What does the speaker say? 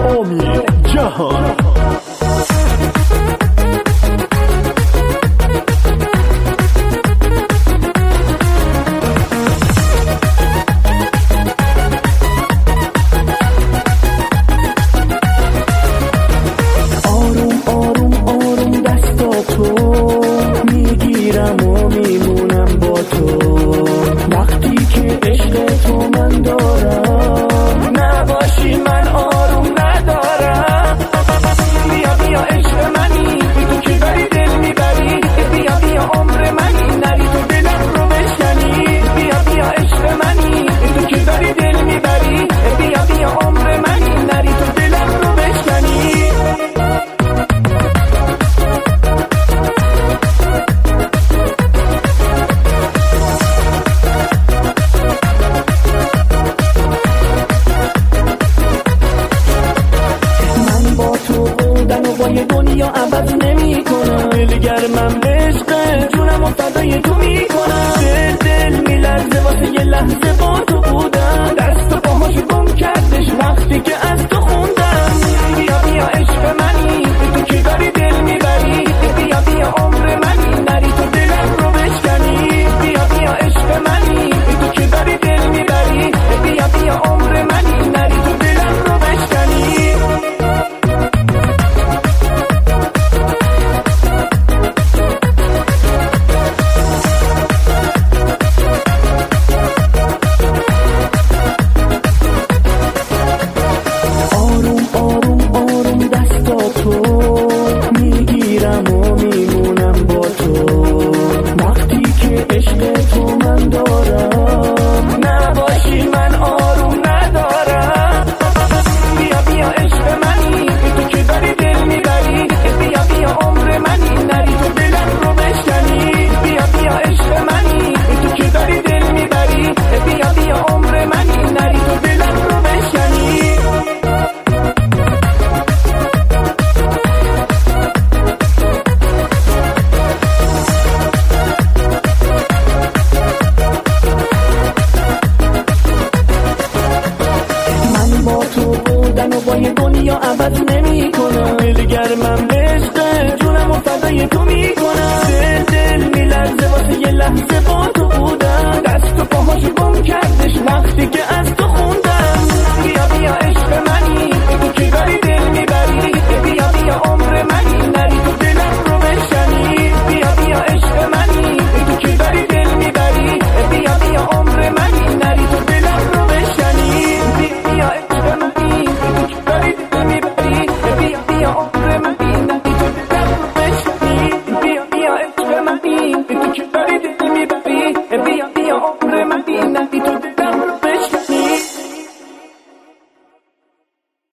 امید جهان. دنیا عوض نمی کنم، دلگر من به عشق جونم و فدای تو می کنم. دل میلرزه واسه یه لحظه با تو بودم، دست و پاهاشو گم کردش وقتی که از تو خوندم. بیا بیا عشق منی، تو که داری دل میبری، بیا بیا عمر منی، نری تو دلم رو بشکنی. بیا بیا عشق منی، تو که داری دل میبری، بیا بیا عمر منی، نری تو دلم رو بشکنی. دنیا عوض نمی کنم، دلگر من به عشق جونم و فدای تو می کنم. دل میلرزه واسه یه لحظه با تو بودم، دست و پاهاشو گم کردش وقتی که از تو خوندم. بیا بیا عشق